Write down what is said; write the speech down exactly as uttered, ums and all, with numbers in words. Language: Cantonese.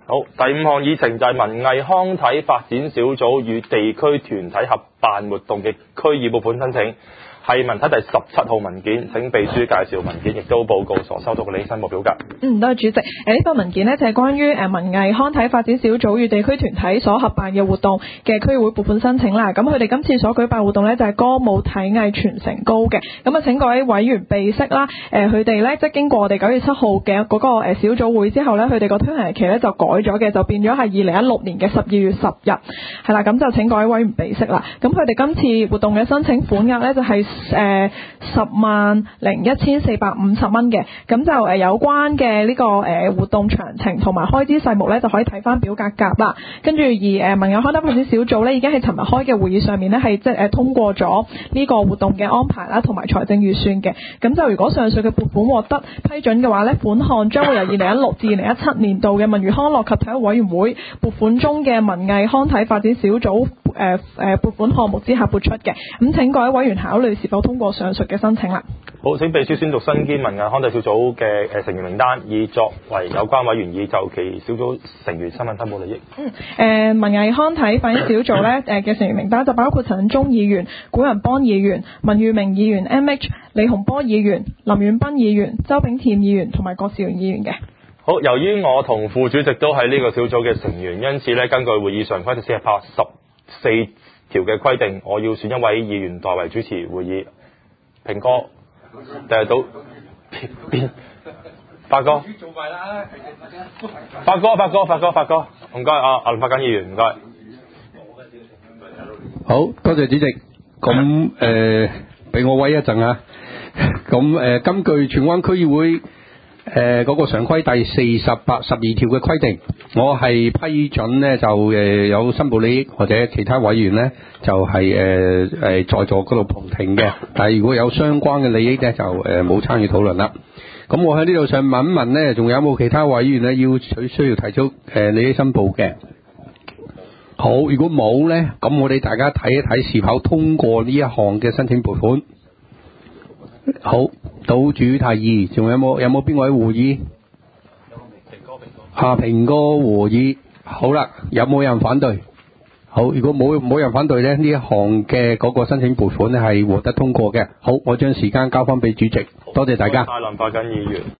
好，第五項議程就係文藝康體發展小組與地區團體合辦活動嘅區議撥款申請，係文體第十七號文件，請秘書介紹文件，亦都報告所收到嘅利益申報表格。 嗯，多謝主席。誒、呃、呢、這個文件呢，就係、是、關於誒文藝康體發展小組與地區團體所合辦嘅活動嘅區議會撥款申請啦。咁佢哋今次所舉辦活動呢，就係、是、歌舞體藝傳承高嘅。咁啊請各位委員備悉啦。誒佢哋呢，即係經過我哋九月七號嘅嗰個誒小組會之後呢，佢哋個推行日期呢就改咗嘅，就變咗係二零一六年嘅十二月十日。係啦，咁就請各位委員備悉啦。咁佢哋今次活動嘅申請款額呢，就係、是、誒。呃十萬零一千四百五十蚊嘅，咁就誒有關嘅呢個誒活動詳情同埋開支細目咧，就可以睇翻表格夾啦。跟住而誒文藝康體發展小組咧，已經喺尋日開嘅會議上面咧，係即係誒通過咗呢個活動嘅安排啦，同埋財政預算嘅。咁就如果上述嘅撥款獲得批准嘅話咧，款項將會由二零一六至二零一七年度嘅文娛康樂及體育委員會撥款中嘅文藝康體發展小組誒誒撥款項目之下撥出嘅。咁請各位委員考慮是否通過上述嘅申請啦。 好，請秘書宣讀身兼文藝康體小組嘅誒成員名單，以作為有關委員以就其小組成員身份申報利益。 嗯，誒、呃、文藝康體發展小組咧誒嘅成員名單就包括陳振中議員、古仁邦議員、文裕明議員、M H、李洪波議員、林遠斌議員、周炳添議員同埋郭兆元議員嘅。 好，由於我同副主席都係呢個小組嘅成員，因此咧根據會議常規第四百八十四條嘅規定，我要選一位議員代為主持會議。平哥，定係到邊？發哥，發哥，發哥，發哥，發哥，唔該啊，阿林發緊議員，唔該。 好多謝主席，咁誒俾我威一陣啊！咁誒、呃、根據荃灣區議會誒嗰、呃那個常規第四十八十二條嘅規定，我係批准呢就誒、呃、有申報利益或者其他委員呢就係誒誒在座嗰度旁聽嘅，但係如果有相關嘅利益呢就誒冇參與討論啦。咁我喺呢度想問一問呢，仲有冇其他委員呢要取需要提出誒、呃、利益申報嘅？好，如果冇呢，咁我哋大家睇一睇是否通過呢一項嘅申請撥款。好，到主題二，仲有冇有冇邊位會議？下平哥會議，好啦，有冇人反對？好，如果冇冇人反對呢，呢一項嘅嗰個申請撥款呢係獲得通過嘅。好，我將時間交翻俾主席，多謝大家。 林發緊議員。